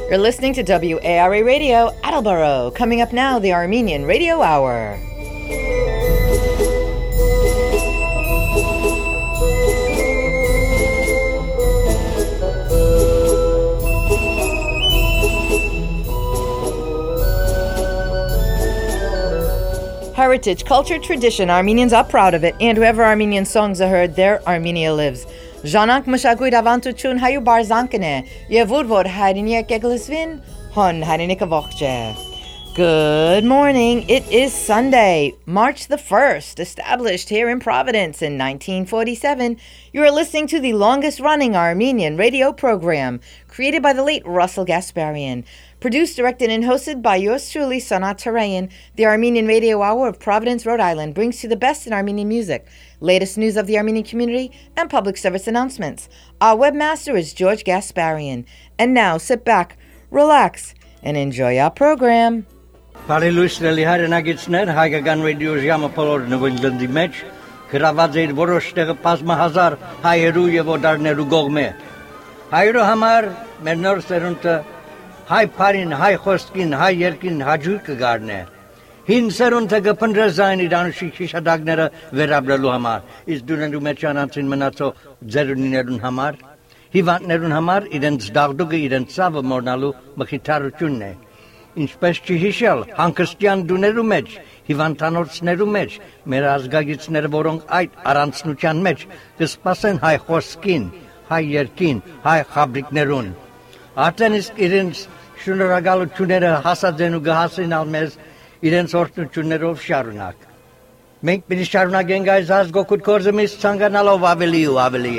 You're listening to WARA Radio, Attleboro. Coming up now, the Armenian Radio Hour. Heritage, culture, tradition. Armenians are proud of it, and wherever Armenian songs are heard, there Armenia lives. Ժանանք մշակույթ ավանդություն հայու բարզանքն է, եւ որ հայրենիք եկլսվին, հոն հայրենիքը ողջ է. Good morning. It is Sunday, March the 1st, established here in Providence in 1947. You are listening to the longest-running Armenian radio program, created by the late Russell Gasparian. Produced, directed, and hosted by yours truly, Sanat Tarayan. The Armenian Radio Hour of Providence, Rhode Island brings you the best in Armenian music, latest news of the Armenian community, and public service announcements. Our webmaster is George Gasparian. And now, sit back, relax, and enjoy our program. Բարելույսների հայրենագիցներ հայկական ռադիո ժամը բոլոր նվիրդի մեջ գրաված էր որոշ տեղը բազմահազար հայերու եւ օտարներու կողմէ հայերու համար մեր նոր սերունդը հայ բարին հայ խոսքին հայ երկին հաջող կգարնե հին սերունդը կփնտրզային իրանուշի քիշադակները վերաբրելու համար իսկ դուներու մեջ անցին մնացող ձերունիներուն համար հիվանդներուն համար իրենց դաղդուկը իրենց ցավը մորնալու մխիթարությունն է Ինչպես չհիշել հանգստյան դուներու մեջ, հիվանդանոցներու մեջ, մեր ազգագիցները, որոնք այդ առանցնության մեջ կսպասեն հայ խոսքին, հայ երկին, հայ խաբրիկներուն։ Արդեն իսկ իրենց շնորհակալությունները հասած են ու կհասնեն մեզ իրենց օրհնություններով շարունակ։ Մենք պիտի շարունակենք այս ազգօգուտ գործը մեզ ցանկանալով ավելի ու ավելի։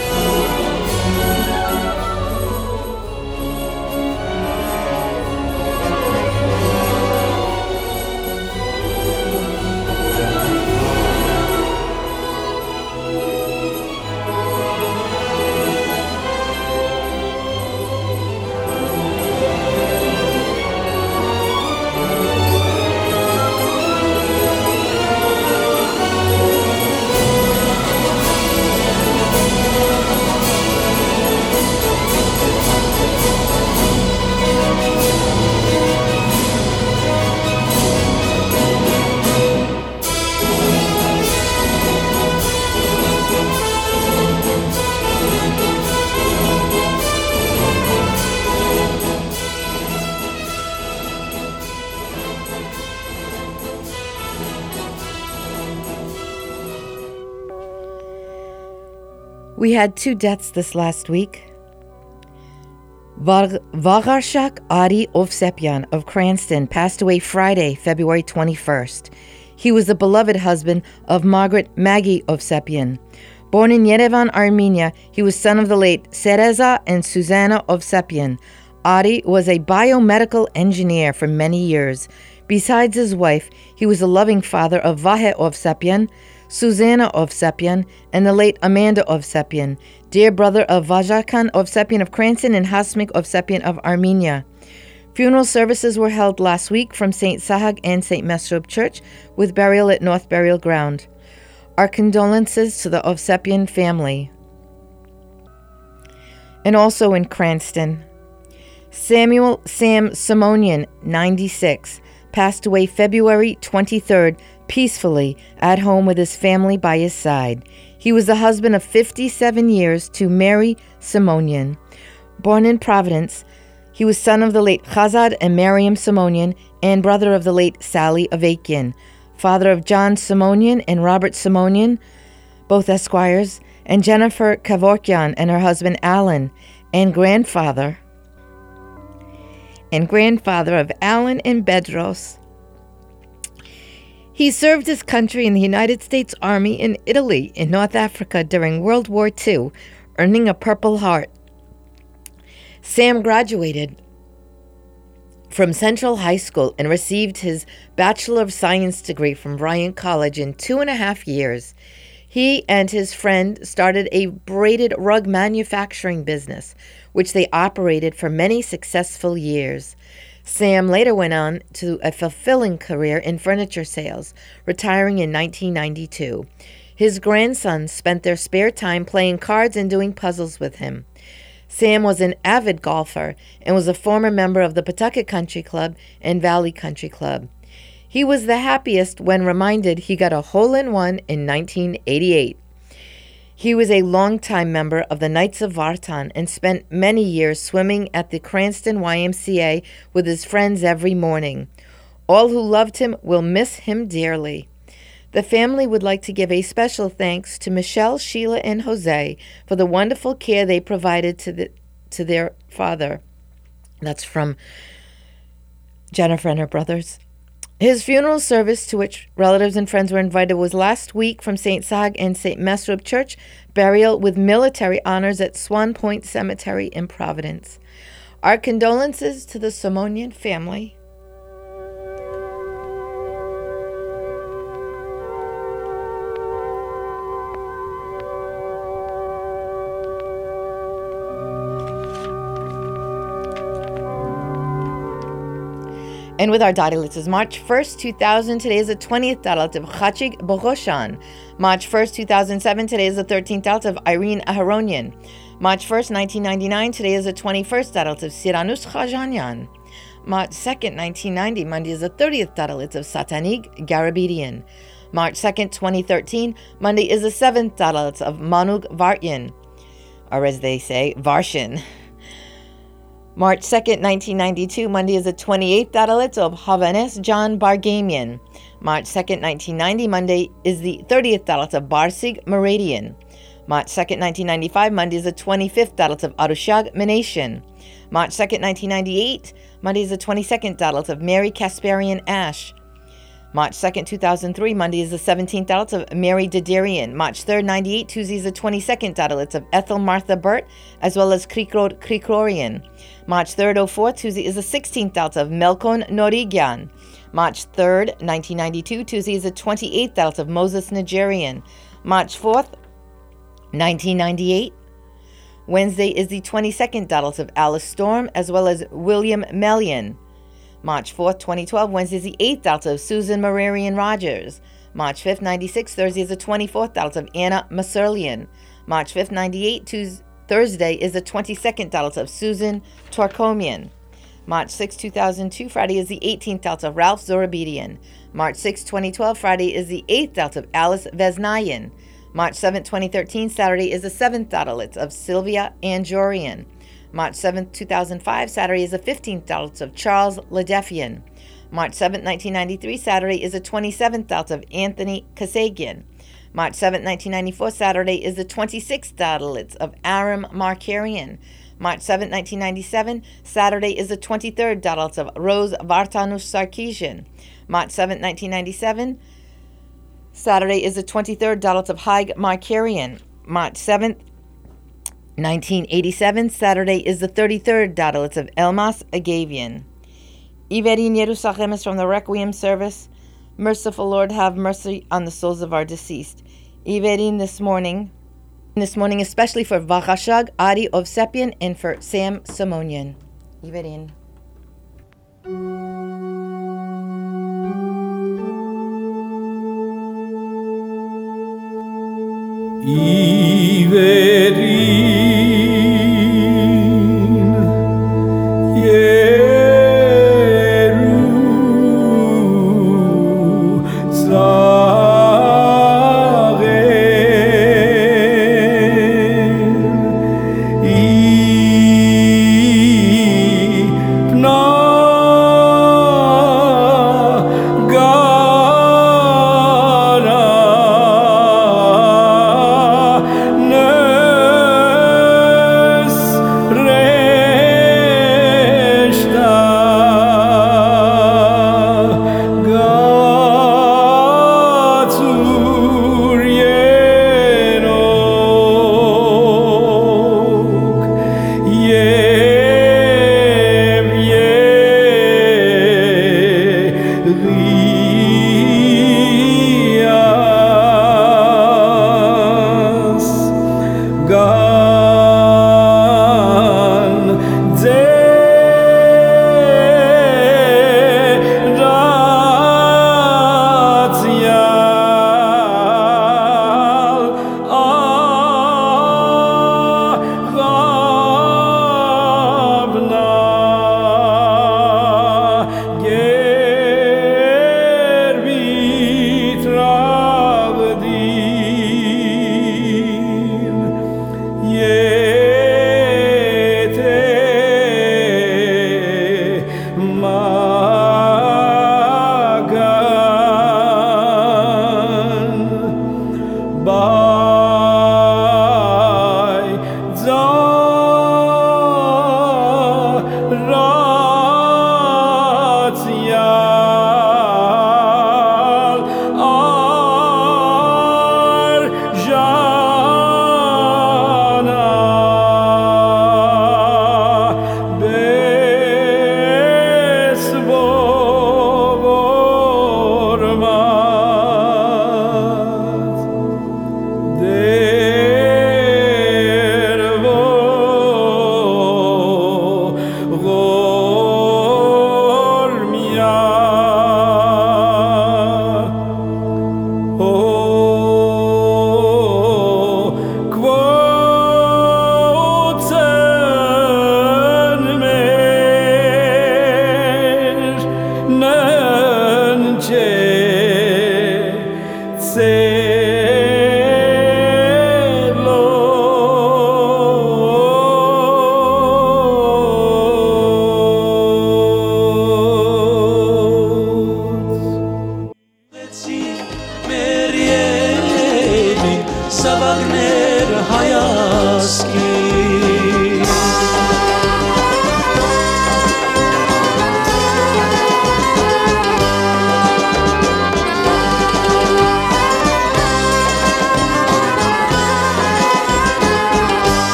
We had 2 deaths this last week. Vagharshak Ari Ovsepian of Cranston passed away Friday, February 21st. He was the beloved husband of Margaret Maggie Ovsepian. Born in Yerevan, Armenia, he was son of the late Sereza and Susanna Ovsepian. Ari was a biomedical engineer for many years. Besides his wife, he was a loving father of Vahe Ovsepian, Susanna Ovsepian, and the late Amanda Ovsepian, dear brother of Vajarkan Ovsepian of Cranston and Hasmik Ovsepian of Armenia. Funeral services were held last week from St. Sahag and St. Mesrub Church, with burial at North Burial Ground. Our condolences to the Ovsepian family. And also in Cranston, Samuel Sam Simonian, 96, passed away February 23rd, peacefully at home with his family by his side. He was the husband of 57 years to Mary Simonian. Born in Providence, he was son of the late Chazad and Miriam Simonian and brother of the late Sally Avakian, father of John Simonian and Robert Simonian, both esquires, and Jennifer Kavorkian and her husband Alan, and grandfather of Alan and Bedros. He served his country in the United States Army in Italy and North Africa during World War II, earning a Purple Heart. Sam graduated from Central High School and received his Bachelor of Science degree from Bryant College in 2.5 years. He and his friend started a braided rug manufacturing business, which they operated for many successful years. Sam later went on to a fulfilling career in furniture sales, retiring in 1992. His grandsons spent their spare time playing cards and doing puzzles with him. Sam was an avid golfer and was a former member of the Pawtucket Country Club and Valley Country Club. He was the happiest when reminded he got a hole-in-one in 1988. He was a longtime member of the Knights of Vartan and spent many years swimming at the Cranston YMCA with his friends every morning. All who loved him will miss him dearly. The family would like to give a special thanks to Michelle, Sheila, and Jose for the wonderful care they provided to their father. That's from Jennifer and her brothers. His funeral service, to which relatives and friends were invited, was last week from St. Sag and St. Mesrub Church, burial with military honors at Swan Point Cemetery in Providence. Our condolences to the Simonian family. And with our Darilitz is March 1st, 2000. Today is the 20th Dalit of Chachig Bohoshan. March 1st, 2007. Today is the 13th Dalit of Irene Aharonian. March 1st, 1999. Today is the 21st Dalit of Siranus Chajanyan. March 2nd, 1990. Monday is the 30th Dalit of Satanig Garabedian. March 2nd, 2013. Monday is the 7th Dalit of Manug Vartyan. Or as they say, Varshin. March 2nd, 1992, Monday is the 28th Dalit of Havanes John Bargamian. March 2nd, 1990, Monday is the 30th Dalit of Barsig Meradian. March 2nd, 1995, Monday is the 25th Dalit of Arushag Menation. March 2nd, 1998, Monday is the 22nd Dalit of Mary Kasparian Ash. March 2nd, 2003, Monday is the 17th Dalit of Mary Diderian. March 3rd, 98, Tuesday is the 22nd Dalit of Ethel Martha Burt, as well as Krikrod Krikrorian. March 3rd, 04, Tuesday is the 16th Dalit of Melkon Norigyan. March 3rd, 1992, Tuesday is the 28th Dalit of Moses Nigerian. March 4th, 1998, Wednesday is the 22nd Dalit of Alice Storm, as well as William Melian. March 4th, 2012, Wednesday is the 8th Dalit of Susan Mararian Rogers. March 5th, 96, Thursday is the 24th Dalit of Anna Maserlian. March 5th, 98, Thursday is the 22nd Dalit of Susan Torkomian. March 6, 2002, Friday is the 18th Dalit of Ralph Zorabedian. March 6, 2012, Friday is the 8th Dalit of Alice Vesnayan. March 7, 2013, Saturday is the 7th Dalit of Sylvia Anjorian. March 7, 2005, Saturday is the 15th Dalit of Charles Ledefian. March 7, 1993, Saturday is the 27th Dalit of Anthony Kasagian. March 7, 1994, Saturday is the 26th Dalit of Aram Markarian. March 7, 1997, Saturday is the 23rd Dalit of Rose Vartanus Sarkisian. March 7, 1997, Saturday is the 23rd Dalit of Haig Markarian. March 7th, 1987, Saturday is the 33rd Dalit of Elmas Agavian. Iverin Yerusachem is from the Requiem service. Merciful Lord, have mercy on the souls of our deceased. Iverin this morning especially for Vachashag Ari Ovsepian and for Sam Simonian. Iverin.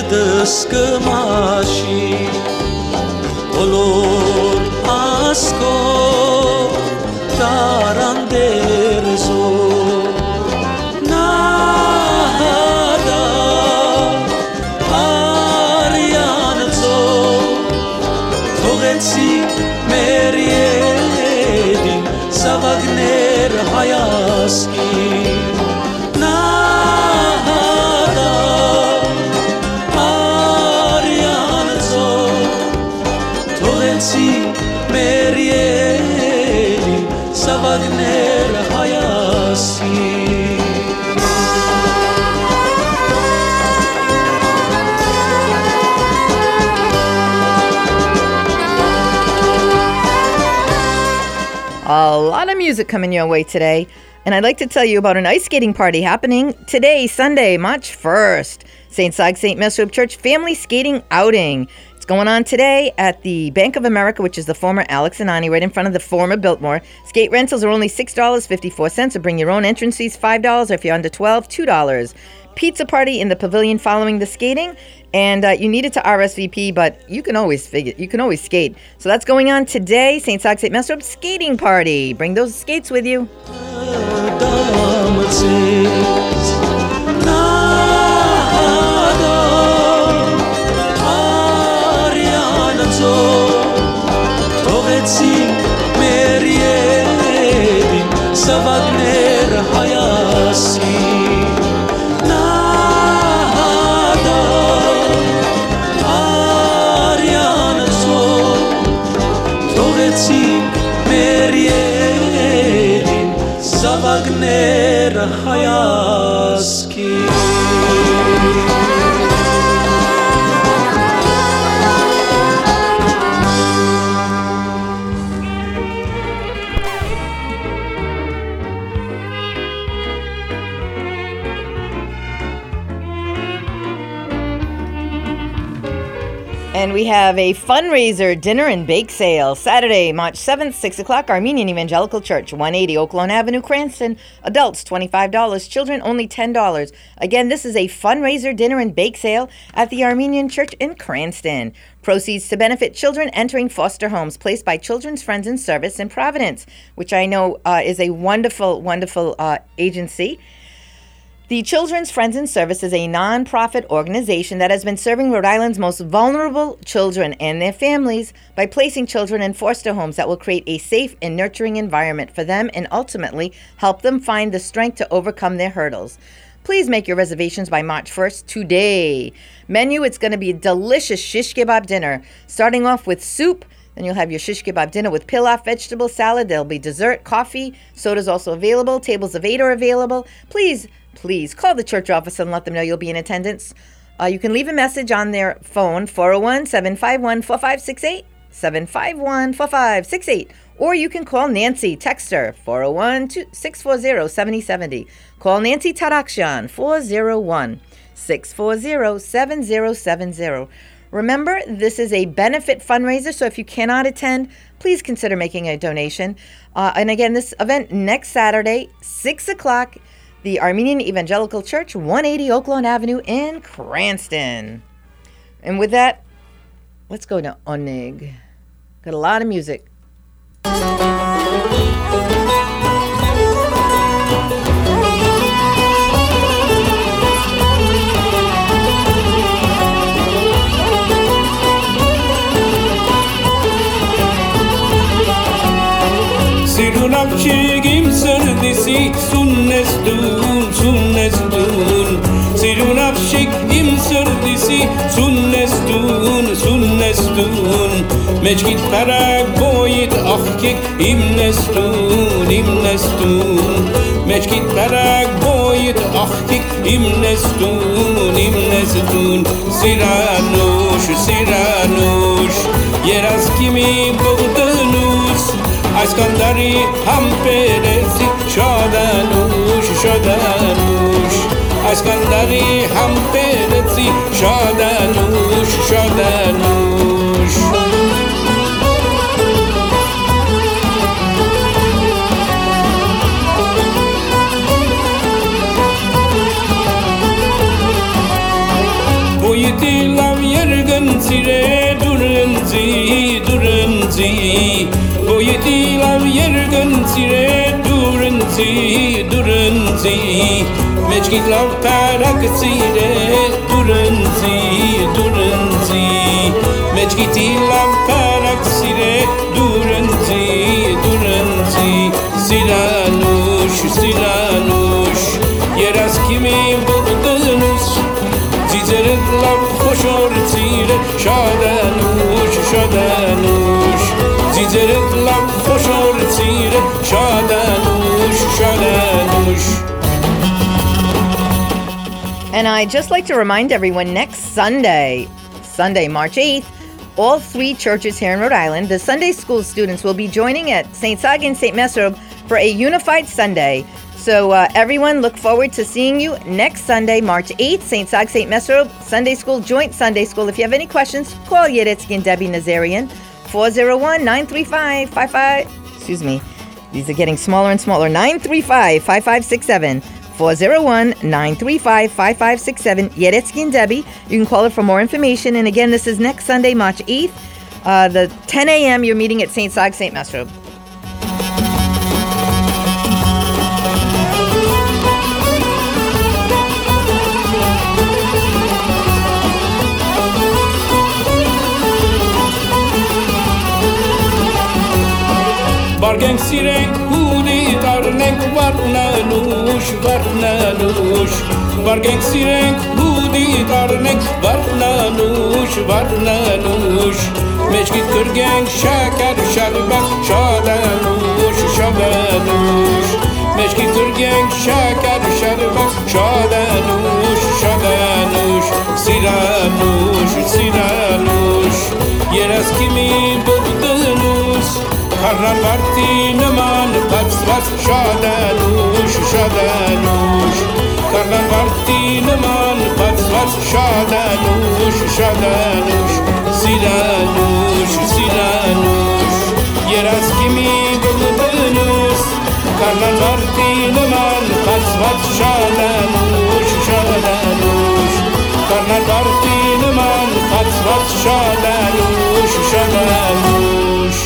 dăscămașii Olor asco taranderzo Nada arianzo Togetsi meriedin Savagner hayaski Nada arianzo Togetsi meriedin Savagner hayaski A lot of music coming your way today, and I'd like to tell you about an ice skating party happening today, Sunday, March 1st. St. Sag St. Meshuab Church Family Skating Outing. It's going on today at the Bank of America, which is the former Alex Anani, right in front of the former Biltmore. Skate rentals are only $6.54, or bring your own entrance fees $5, or if you're under 12, $2. Pizza party in the pavilion following the skating, and you need it to RSVP, but you can always skate. So that's going on today, St. Sag St. Meshuab skating party. Bring those skates with you. Savagner hayasi Nada arianzo Togetsi meriedin Savagner hayaski And we have a fundraiser dinner and bake sale Saturday, March 7th, 6 o'clock, Armenian Evangelical Church, 180 Oaklawn Avenue, Cranston. Adults, $25. Children, only $10. Again, this is a fundraiser dinner and bake sale at the Armenian Church in Cranston. Proceeds to benefit children entering foster homes placed by Children's Friends in Service in Providence, which I know is a wonderful, wonderful agency. The Children's Friends in Service is a nonprofit organization that has been serving Rhode Island's most vulnerable children and their families by placing children in foster homes that will create a safe and nurturing environment for them and ultimately help them find the strength to overcome their hurdles. Please make your reservations by March 1st today. Menu, it's going to be a delicious shish kebab dinner, starting off with soup. Then you'll have your shish kebab dinner with pilaf vegetable salad. There'll be dessert, coffee, soda's also available. Tables of 8 are available. Please call the church office and let them know you'll be in attendance. You can leave a message on their phone, 401-751-4568, 751-4568. Or you can call Nancy, text her, 401-640-7070. Call Nancy Tarakshan, 401-640-7070. Remember, this is a benefit fundraiser, so if you cannot attend, please consider making a donation. And again, this event next Saturday, 6 o'clock, the Armenian Evangelical Church, 180 Oaklawn Avenue in Cranston. And with that, let's go to Onig. Got a lot of music. Sirunavchigim sardisi sunnesdun Sirunavchig im sardisi sunnesdun Mechkit parag boyit achkik imnestun Mechkit parag boyit achkik imnestun Siranush Yeraskimi bogdanus Askandari hamperezi shadanush Askandari hamperezi shadanush Boyiti durunzi, durunzi Mechkit lav parak tsire durunzi, durunzi Mechkiti lav parak tsire durunzi, durunzi Siranush, siranush Yeras kimi bogdanus Zizeret lav khoshor tsire Shadanush, shadanush Zizeret lav khoshor tsire Shadanush, shadanush And I'd just like to remind everyone, next Sunday, March 8th, all 3 churches here in Rhode Island, the Sunday school students will be joining at St. Sag and St. Mesrob for a unified Sunday. So everyone, look forward to seeing you next Sunday, March 8th, St. Sag, St. Mesrob, Sunday School, Joint Sunday School. If you have any questions, call Yeretzky and Debbie Nazarian, 401-935-55, excuse me, these are getting smaller and smaller, 935-5567. 401-935-5567, Yeretzky and Debbie. You can call her for more information. And again, this is next Sunday, March 8th, the 10 a.m. You're meeting at St. Sag, St. Mesrob. Bargenk sirenk hudi tarnenk varnanush, varnanush Bargenk sirenk hudi tarnenk varnanush, varnanush Mechkit kurgenk shakar shalbak shadanush, shadanush Mechkit kurgenk shakar shalbak shadanush, shadanush Siranush, siranush Yeras kimi bogdanus Karnan varti naman pats shadanush, shadanush Karnan varti naman pats shadanush, shadanush Siranush, siranush Yeras kimi bogdanus Karnan varti naman pats shadanush, shadanush Karnan varti naman pats shadanush, shadanush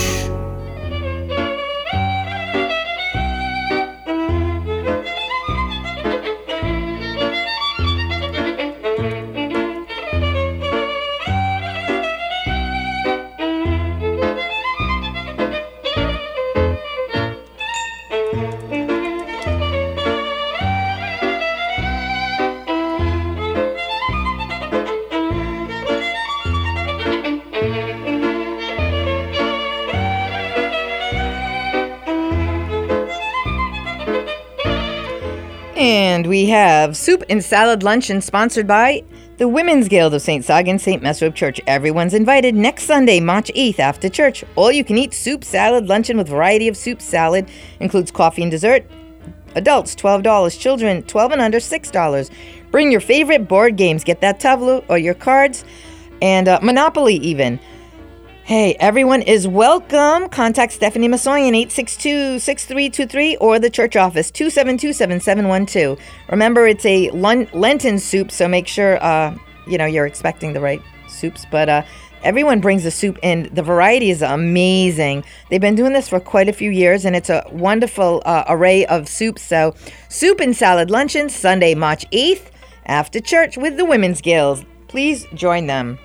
And we have Soup and Salad Luncheon sponsored by the Women's Guild of St. Sag and St. Mesrob Church. Everyone's invited next Sunday, March 8th after church. All you can eat soup, salad, luncheon with variety of soup, salad. Includes coffee and dessert. Adults, $12. Children, 12 and under, $6. Bring your favorite board games. Get that tavlu or your cards. And Monopoly even. Hey, everyone is welcome. Contact Stephanie Massoyan, 862-6323, or the church office, 272-7712. Remember, it's a Lenten soup, so make sure, you're expecting the right soups. But everyone brings the soup in. The variety is amazing. They've been doing this for quite a few years, and it's a wonderful array of soups. So, Soup and Salad Luncheon, Sunday, March 8th, after church with the Women's Guild. Please join them.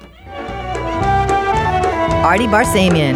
Artie Barsamian.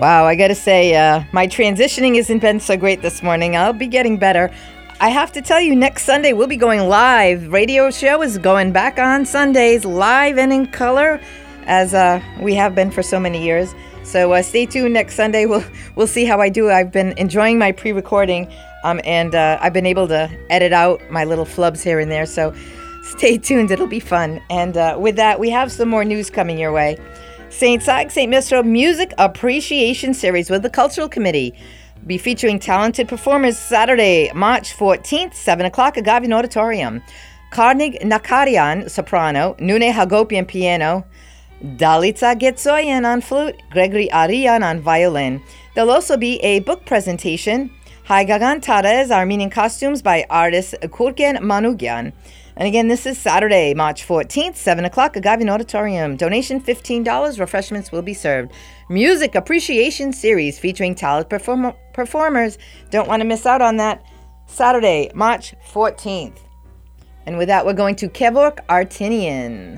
Wow, I gotta say, my transitioning hasn't been so great this morning. I'll be getting better. I have to tell you, next Sunday we'll be going live. Radio show is going back on Sundays, live and in color, as we have been for so many years. So stay tuned next Sunday. We'll see how I do. I've been enjoying my pre-recording, and I've been able to edit out my little flubs here and there. So stay tuned. It'll be fun. And with that, we have some more news coming your way. St. Sag St. Mistro Music Appreciation Series with the Cultural Committee. Be featuring talented performers Saturday, March 14th, 7 o'clock at Gavian Auditorium. Karnig Nakarian, soprano, Nune Hagopian, piano, Dalitza Getsoyan on flute, Gregory Arian on violin. There'll also be a book presentation, Haigagan Tarez, Armenian Costumes by artist Kurken Manugyan. And again, this is Saturday, March 14th, 7 o'clock at Gavian Auditorium. Donation $15. Refreshments will be served. Music Appreciation Series featuring talented performers. Don't want to miss out on that. Saturday, March 14th. And with that, we're going to Kevork Artinian.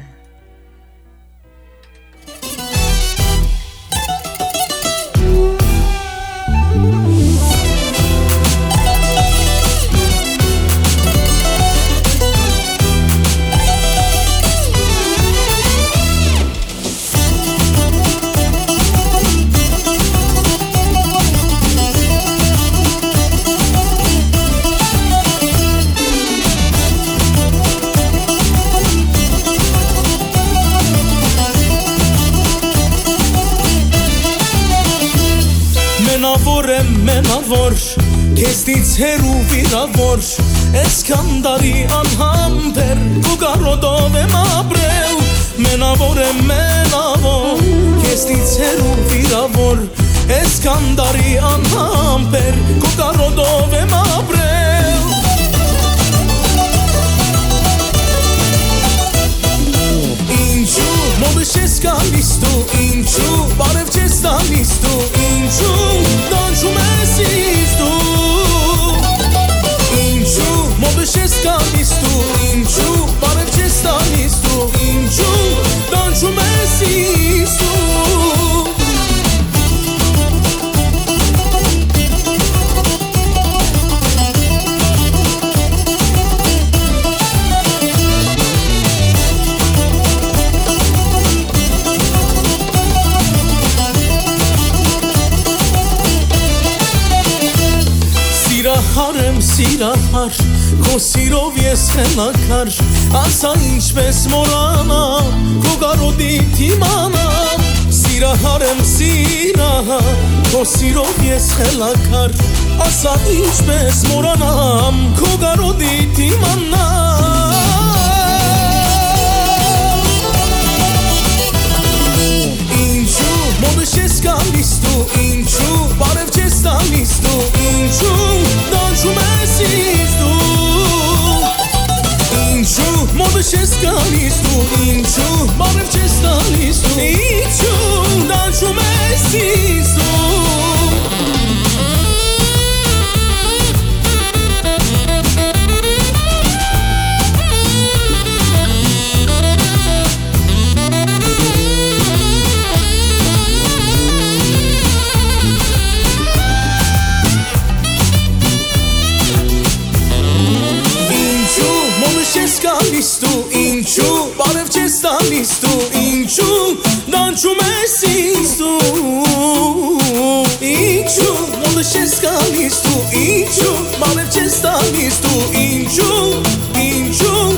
Մենավոր քեստից հերու վիրավոր Էսքանդարի անհամբեր Կուգարոդով եմ ապրել Մենավոր եմ մենավոր քեստից հերու վիրավոր Էսքանդարի անհամբեր Կուգարոդով եմ ապրել Ինչու մոդը չես գալիս դու Ինչու բարև չես տալիս դու Ինչու դանչում ես ինձ դու Ինչու մոդը չես գալիս դու Ինչու բարև չես տալիս դու Ինչու դանչում ես ինձ դու Սիրահար, քո սիրով ես հենակար Ասա ինչպես մորանա, քո գարոդի թիմանա Սիրահար եմ սիրահար, քո սիրով ես հելակար Ասա ինչպես մորանամ, քո գարոդի թիմանա Ինչու մոդը չես գալիս դու, ինչու բարև չես տալիս դու Ինչու դանչում ես ինձ դու Ինչու մոդը չես գալիս դու Ինչու բարև չես տալիս դու Ինչու դանչում ես ինձ դու Գալիս դու ինչու բարև չես տալիս դու ինչու դանչում ես ինձ դու ինչու մոդը չես գալիս դու ինչու բարև չես տալիս դու ինչու ինչու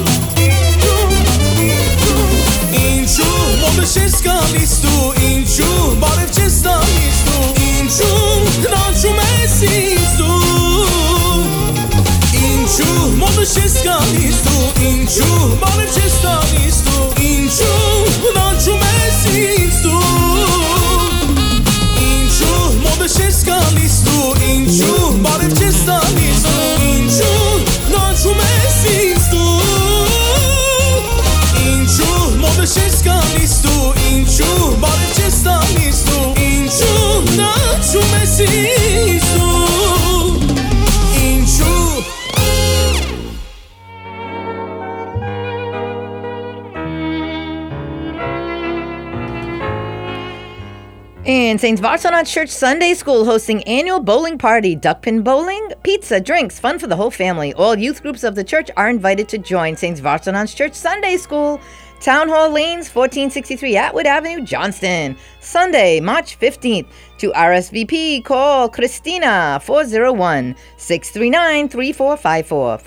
ինչու մոդը չես գալիս դու ինչու բարև չես տալիս դու ինչու դանչում ես ինձ դու Ինչու մոդը չես գալիս դու Ինչու բարև չես տալիս դու Ինչու դանչում ես ինձ դու Ինչու մոդը չես գալիս դու Ինչու բարև չես տալիս And St. Vartanant Church Sunday School hosting annual bowling party, duckpin bowling, pizza, drinks, fun for the whole family. All youth groups of the church are invited to join St. Vartanant Church Sunday School. Town Hall Lanes, 1463 Atwood Avenue, Johnston. Sunday, March 15th. To RSVP, call Christina, 401-639-3454.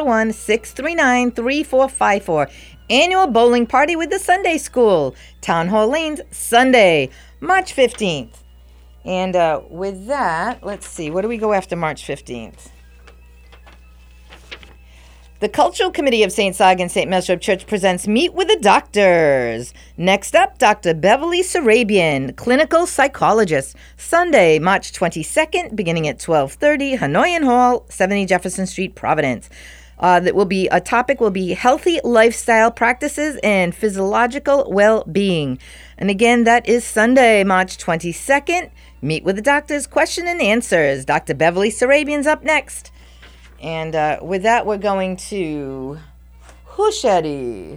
401-639-3454. Annual bowling party with the Sunday School. Town Hall Lanes, Sunday, March 15th. And with that, let's see, what do we go after March 15th? The Cultural Committee of St. Sag and St. Mesrop Church presents Meet with the Doctors. Next up, Dr. Beverly Sarabian, clinical psychologist. Sunday, March 22nd, beginning at 12:30, Hanoian Hall, 70 Jefferson Street, Providence. A topic will be healthy lifestyle practices and physiological well-being. And again, that is Sunday, March 22nd. Meet with the Doctors, question and answers. Dr. Beverly Sarabian's up next. And with that, we're going to Hushedi.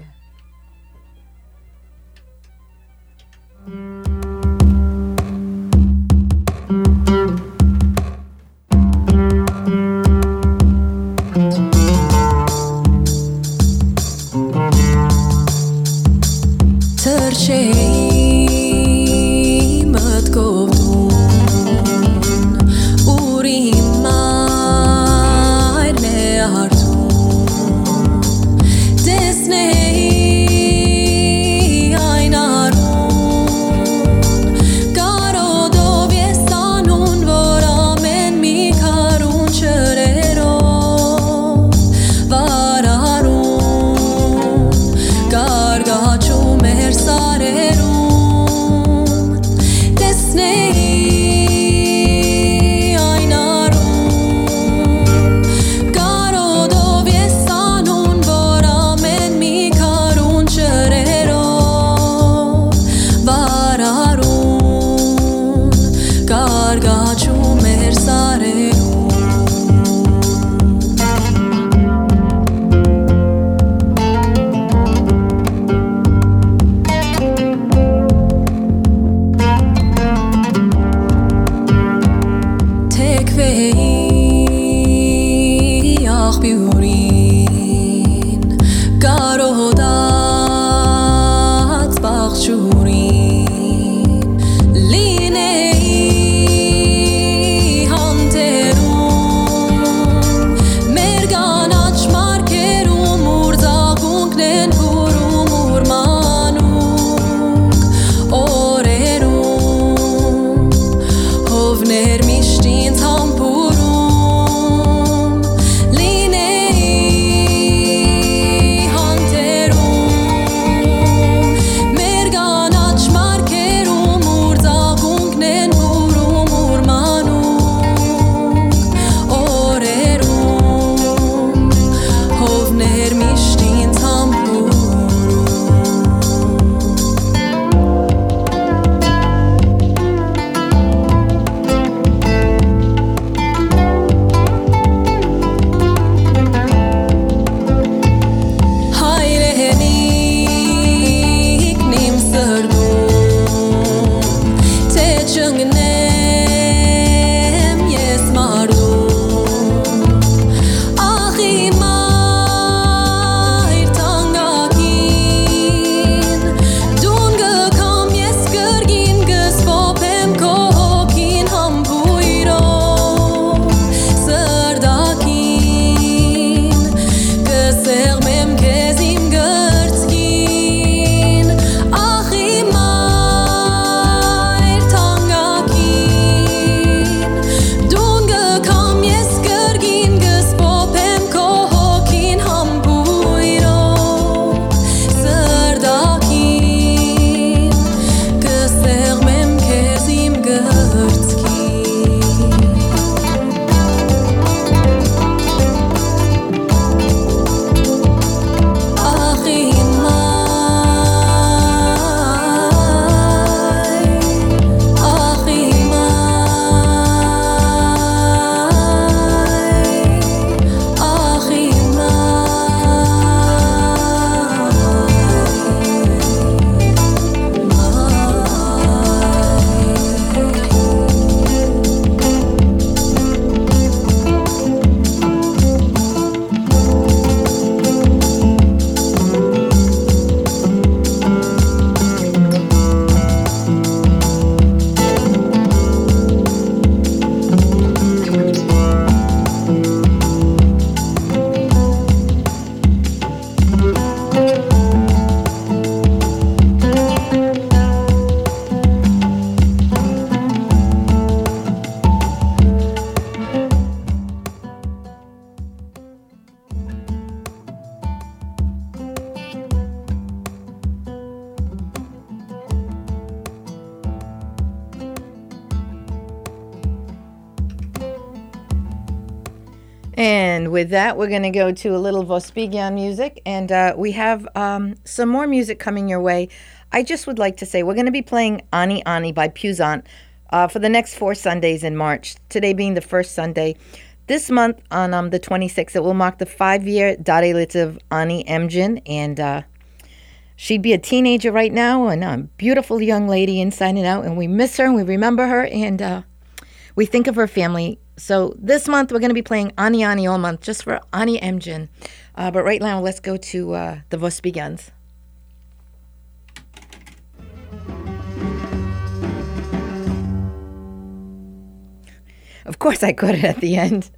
Gargacho mer sarero And with that, we're going to go to a little Vospigian music, and we have some more music coming your way. I just would like to say we're going to be playing Ani Ani by Puzant for the next 4 Sundays in March, today being the first Sunday. This month, on the 26th, it will mark the 5-year Darelit of Ani Emjin, and she'd be a teenager right now, and a beautiful young lady inside and out, and we miss her, and we remember her, and we think of her family. So this month, we're going to be playing Ani Ani all month, just for Ani Emjin. But right now, let's go to the Vospigans. Of course, I got it at the end.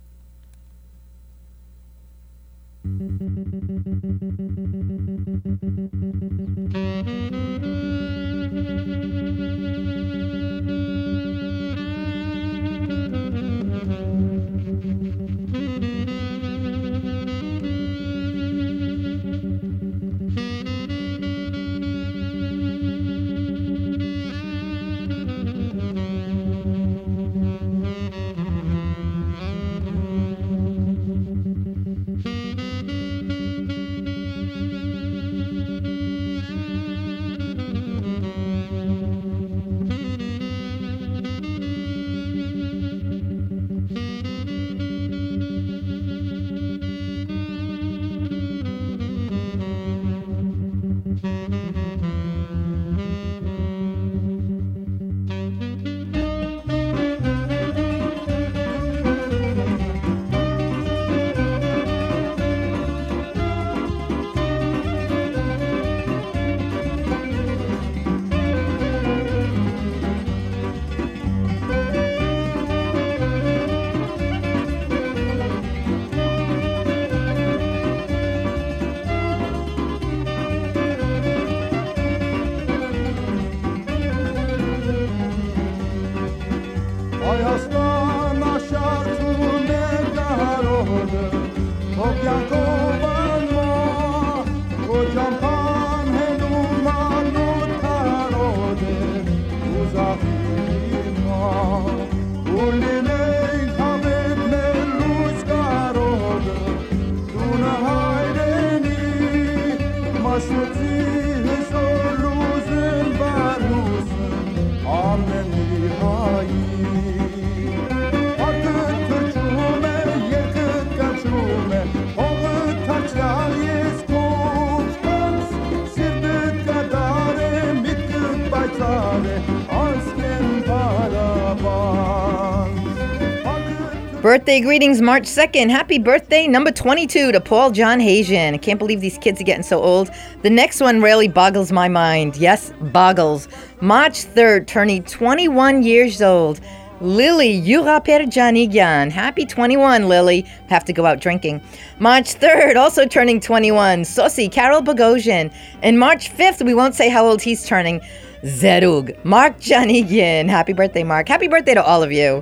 Birthday greetings, March 2nd. Happy birthday, number 22, to Paul John Hajian. I can't believe these kids are getting so old. The next one really boggles my mind. Yes, boggles. March 3rd, turning 21 years old. Lily Yuraperjanigyan. Happy 21, Lily. Have to go out drinking. March 3rd, also turning 21, Sosi Carol Bogosian. And March 5th, we won't say how old he's turning, Zerug Mark Janigyan. Happy birthday, Mark. Happy birthday to all of you.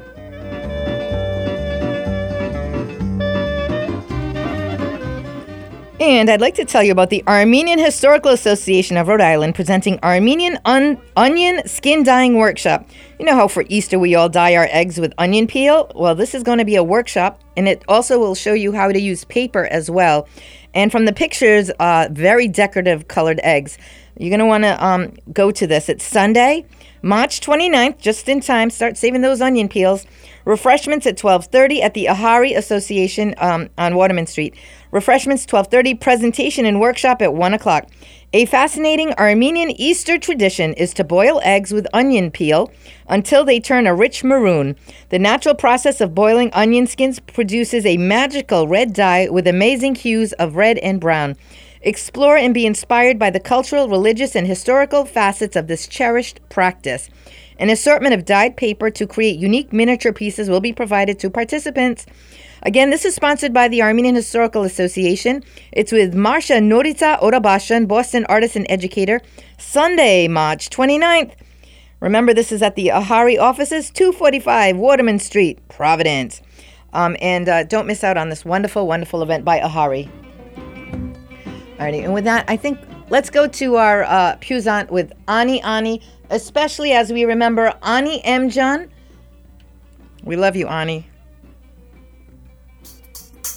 And I'd like to tell you about the Armenian Historical Association of Rhode Island presenting Armenian Onion Skin Dyeing Workshop. You know how for Easter we all dye our eggs with onion peel? Well, this is going to be a workshop, and it also will show you how to use paper as well. And from the pictures, very decorative colored eggs. You're going to want to go to this. It's Sunday, March 29th, just in time. Start saving those onion peels. Refreshments at 12:30 at the Ahari Association on Waterman Street. Refreshments 12:30, presentation and workshop at 1 o'clock. A fascinating Armenian Easter tradition is to boil eggs with onion peel until they turn a rich maroon. The natural process of boiling onion skins produces a magical red dye with amazing hues of red and brown. Explore and be inspired by the cultural, religious, and historical facets of this cherished practice. An assortment of dyed paper to create unique miniature pieces will be provided to participants. Again, this is sponsored by the Armenian Historical Association. It's with Marsha Noritza Orabashan, Boston artist and educator, Sunday, March 29th. Remember, this is at the Ahari offices, 245 Waterman Street, Providence. And don't miss out on this wonderful, wonderful event by Ahari. Alrighty, and with that, I think let's go to our Puzant with Ani Ani, especially as we remember Ani Emjan. We love you, Ani.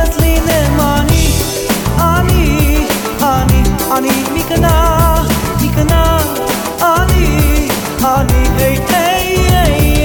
לי נאמני אני מכנה אני היי היי היי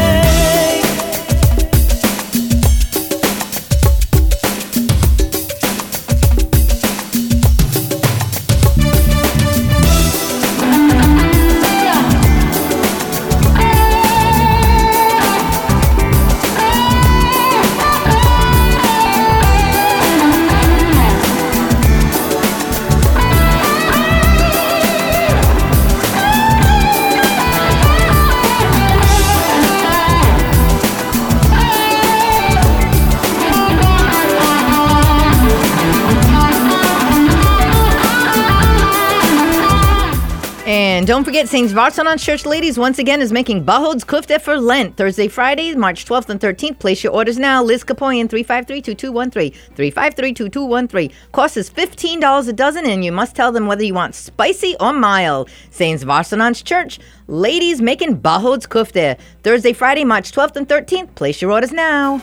And don't forget, St. Vartanon's Church Ladies once again is making Bahod's Kufte for Lent. Thursday, Friday, March 12th and 13th. Place your orders now. Liz Kapoyan, 353-2213. 353-2213. Cost is $15 a dozen, and you must tell them whether you want spicy or mild. St. Vartanon's Church Ladies making Bahod's Kufte. Thursday, Friday, March 12th and 13th. Place your orders now.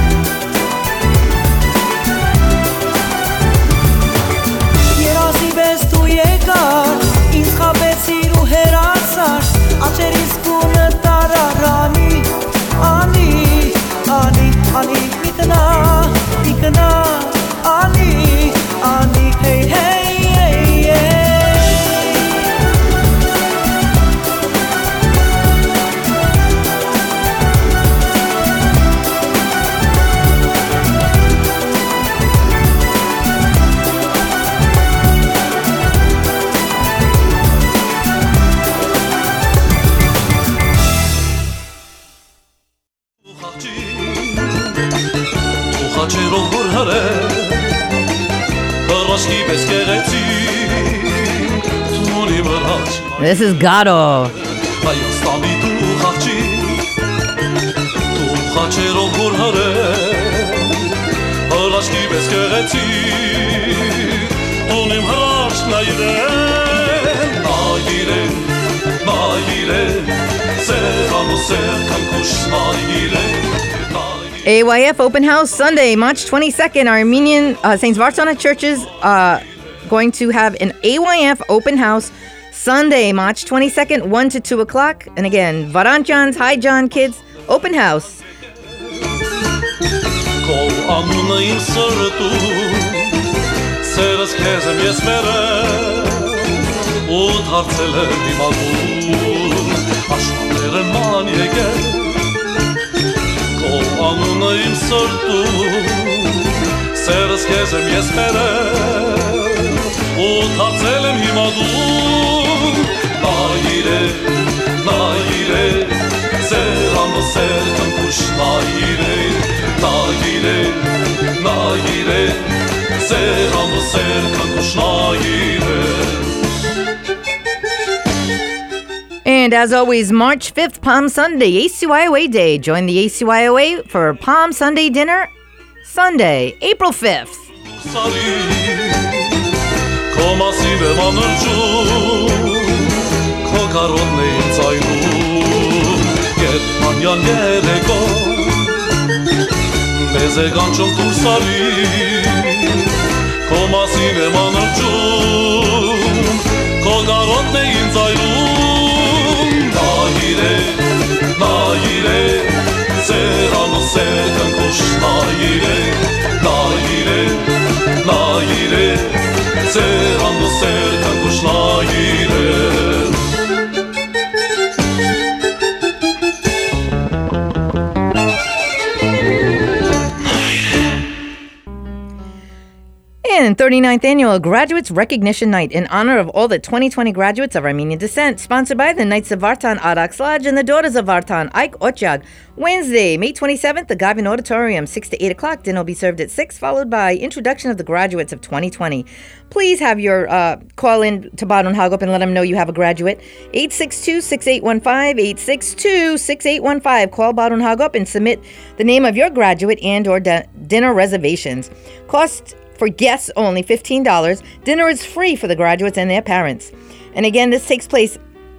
ինձ խաբեցիր ու հերացար աչերիս գունը տարարանի անի միկնա անի hey hey hey Խաչերով որ հրե Հռաշկի պես կեղեցի Թունի մրաչ This is Gado. Հայաստանի դու խաչի Դու խաչերով որ հրե Հռաշկի պես կեղեցի Թունի մրաչ նայիրեն Սերան ու սեր կնքուշ նայիրեն AYF Open House Sunday, March 22nd. Armenian St. Vartana churches going to have an AYF Open House Sunday, March 22nd, 1 to 2 o'clock. And again, Varanchans, High John Kids, Open House. Անունը իմ սրտում Սերս քեզ եմ ես մերել Ու թարցել եմ հիմա դու Նայիրե Սերանո սեր կնքուշ Նայիրե Սերանո սեր կնքուշ նայիրե And as always, March 5th, Palm Sunday, ACYOA Day. Join the ACYOA for Palm Sunday dinner, Sunday, April 5th. Նայիրե Սերանո սեր կնքուշ Նայիրե Սերանո սեր կնքուշ նայիրե And 39th Annual Graduates Recognition Night in honor of all the 2020 graduates of Armenian descent, sponsored by the Knights of Vartan Arax Lodge and the Daughters of Vartan Ike Otyag. Wednesday, May 27th, the Gavin Auditorium, 6 to 8 o'clock. Dinner will be served at 6, followed by introduction of the graduates of 2020. Please have your call in to Badun Hagop and let them know you have a graduate. 862-6815, 862-6815. Call Badun Hagop and submit the name of your graduate and or dinner reservations. Cost for guests only, $15. Dinner is free for the graduates and their parents. And again, this takes place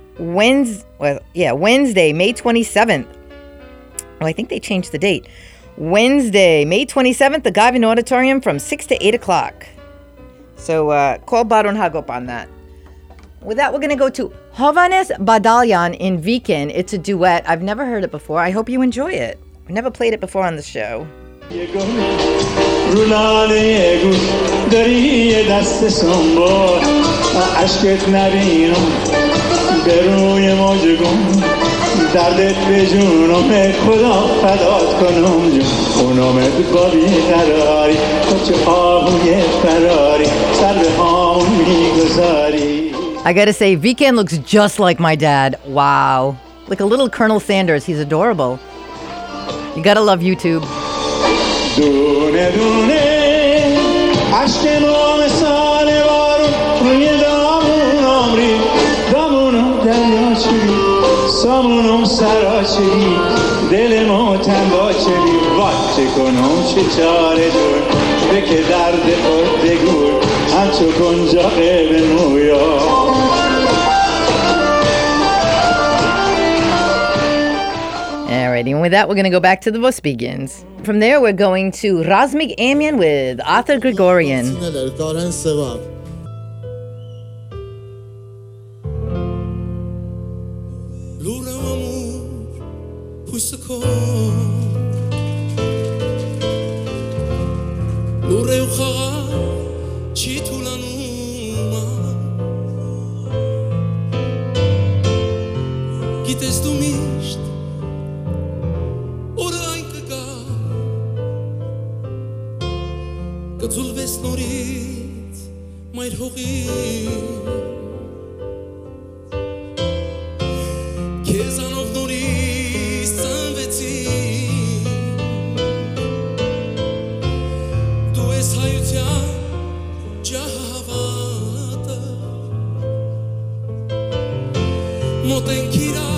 Wednesday, May 27th. Oh, I think they changed the date. Wednesday, May 27th, the Gavin Auditorium from 6 to 8 o'clock. So call Baron Hagop on that. With that, we're going to go to Hovanes Badalyan in Viken. It's a duet. I've never heard it before. I hope you enjoy it. I've never played it before on the show. دردت به جونم خدا فدات کنم جون اونامت با بیقراری تو چه آهوی فراری سر به هامون میگذاری I gotta say, Viken looks just like my dad. Wow. Like a little Colonel Sanders. He's adorable. You gotta love YouTube. دونه دونه عشق ما مثال بارون روی دامونم ری دامونم دریا چری سامونم سراچری دل ما تنباچری وات چه کنم چه چاره جور بکه درد خود بگور همچو کنجاقه به مویا Alrighty, and with that, we're going to go back to the Bus Begins. From there, we're going to Razmig Amian with Arthur Gregorian. Katul vesnorit mai hogi Kezanov noris sanveti Tu es hayutya jahavata Moten kira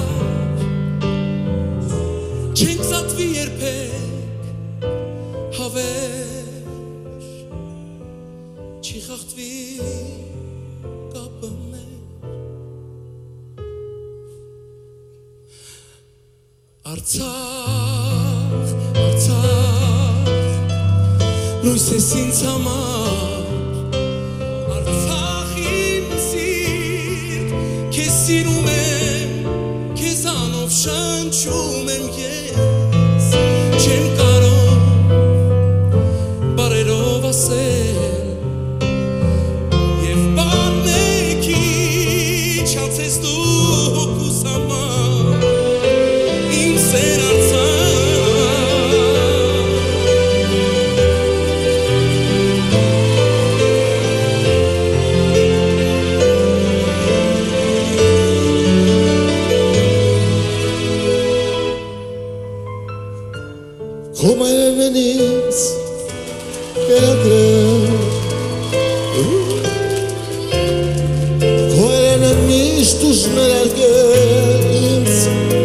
Çeksat vierpek have Chichacht wie Kappame Artsach, Artsach Luise sin samar Artsach im Sir Kesirumem Kezanov shanchumem yes Chem karom Barero vasel Como venís Koelen mistus merelgens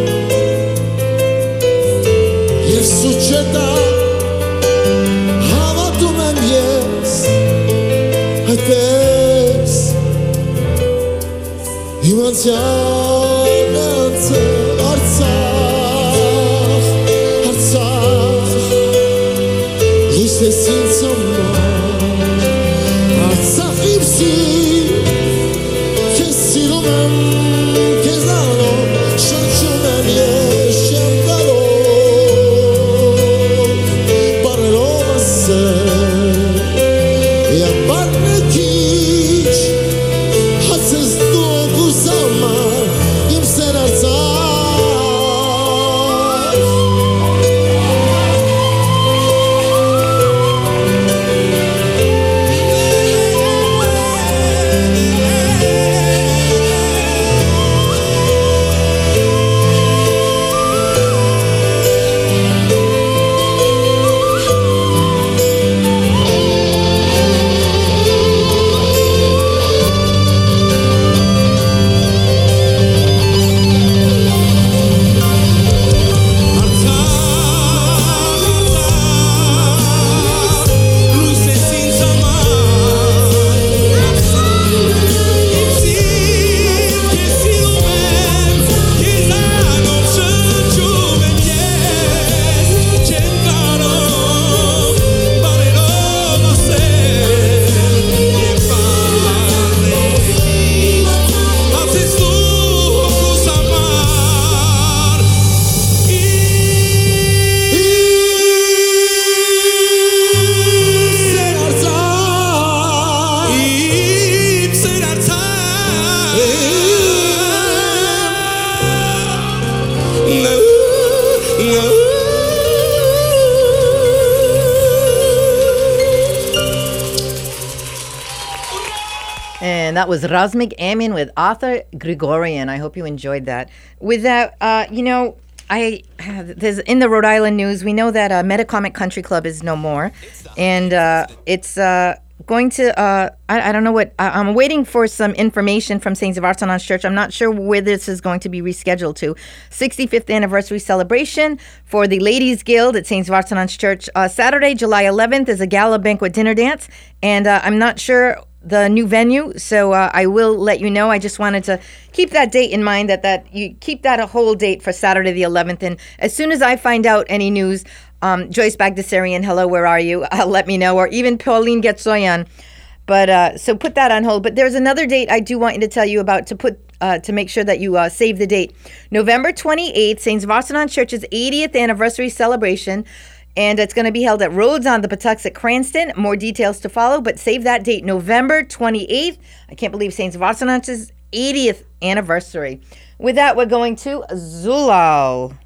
Je succeda Hava tu men yes Hates Imanziananze Arzach Arzach Luise sin samar Arzach ipsi Kesirumem Kezano Shanchumem yeshem galo Barelo vase Yabarne kish Hatzez dugu zamar Imser arzach And that was Razmig Amin with Arthur Grigorian. I hope you enjoyed that. With that, there's in the Rhode Island news, we know that Metacomet Country Club is no more. And it's going to, I don't know what, I'm waiting for some information from St. Zvartanans Church. I'm not sure where this is going to be rescheduled to. 65th anniversary celebration for the Ladies Guild at St. Zvartanans Church. Saturday, July 11th is a gala banquet dinner dance. And I'm not sure the new venue, so I will let you know. I just wanted to keep that date in mind, that you keep that a whole date for Saturday the 11th. And as soon as I find out any news, Joyce Bagdasarian, hello, where are you? Let me know, or even Pauline Getsoyan. But so put that on hold. But there's another date I do want you to tell you about to make sure that you save the date. November 28th, St. Zvartanans Church's 80th anniversary celebration. And it's going to be held at Rhodes on the Patuxent, Cranston. More details to follow, but save that date, November 28th. I can't believe St. Zvartanans' 80th anniversary. With that, we're going to Zulal.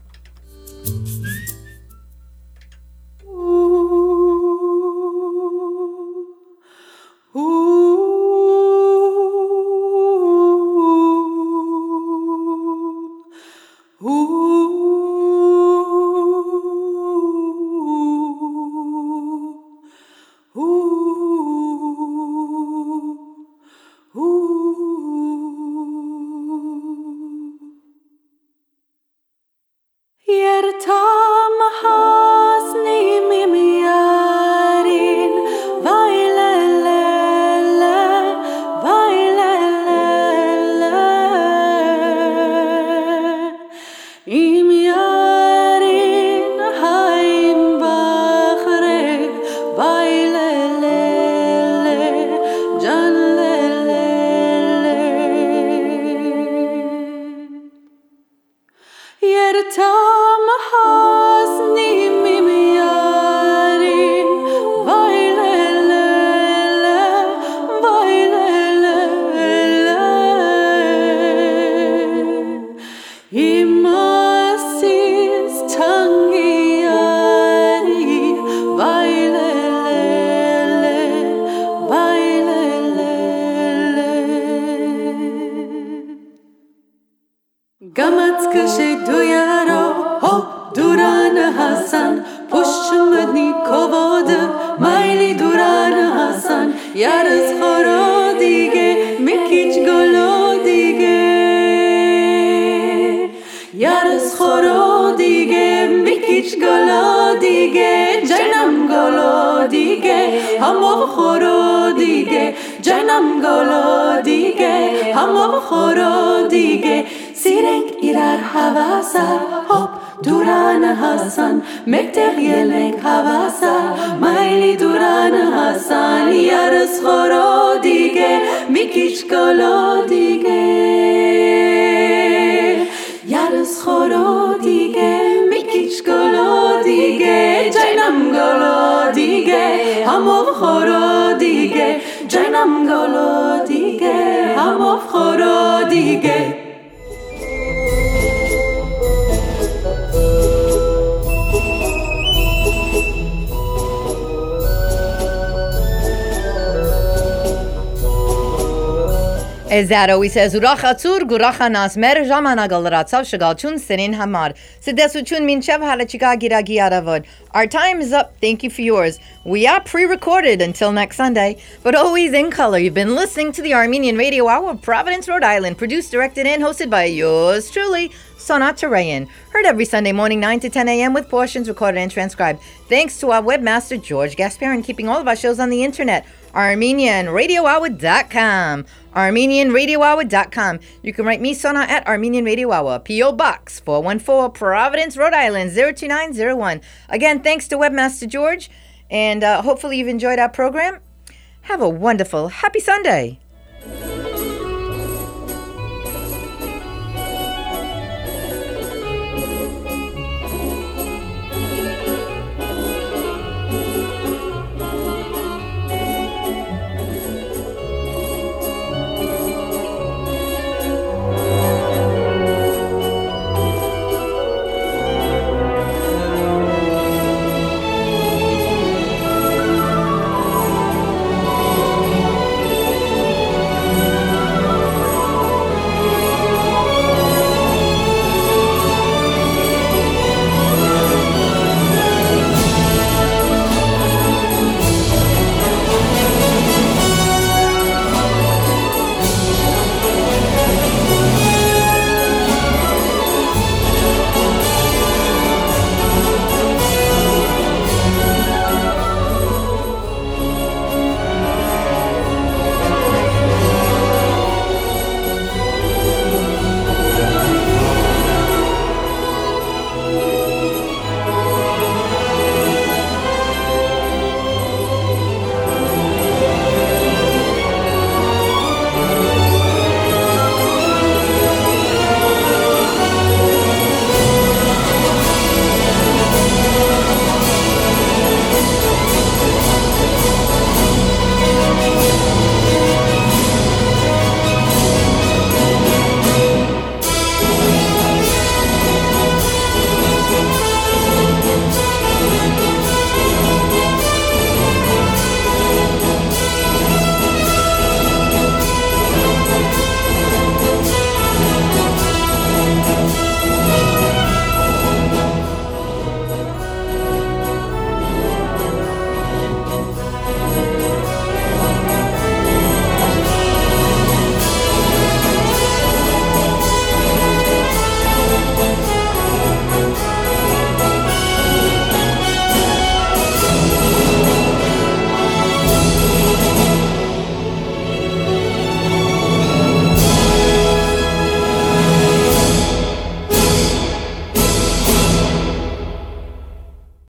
As that always says, Urachatzur Gurachanas Mer Jamanagal Ratsav Shagalchun Senin Hamar. Sidesuchun Minchev Halachika Giragi Aravod. Our time is up. Thank you for yours. We are pre-recorded until next Sunday, but always in color. You've been listening to the Armenian Radio Hour of Providence, Rhode Island, produced, directed, and hosted by yours truly, Sonat Tarayan. Heard every Sunday morning, 9 to 10 a.m. with portions recorded and transcribed. Thanks to our webmaster, George Gasparin, keeping all of our shows on the internet. ArmenianRadioHour.com. ArmenianRadioHour.com. You can write me, Sona, at Armenian Radio Hour, P.O. Box 414, Providence, Rhode Island, 02901. Again, thanks to Webmaster George, and hopefully you've enjoyed our program. Have a wonderful, happy Sunday.